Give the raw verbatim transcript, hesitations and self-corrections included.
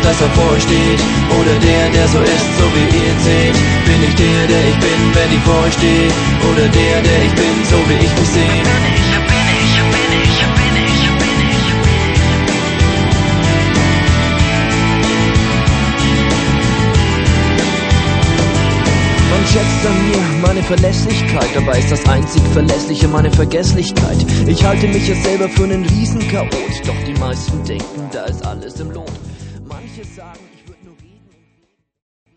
dass er vor euch steht? Oder der, der so ist, so wie ihr ihn seht? Bin ich der, der ich bin, wenn ich vor euch stehe? Oder der, der ich bin, so wie ich mich sehe? Man schätzt an mir meine Verlässlichkeit, dabei ist das einzig Verlässliche meine Vergesslichkeit. Ich halte mich ja selber für einen Riesenchaot, doch die meisten denken, da ist alles im Lot. Manche sagen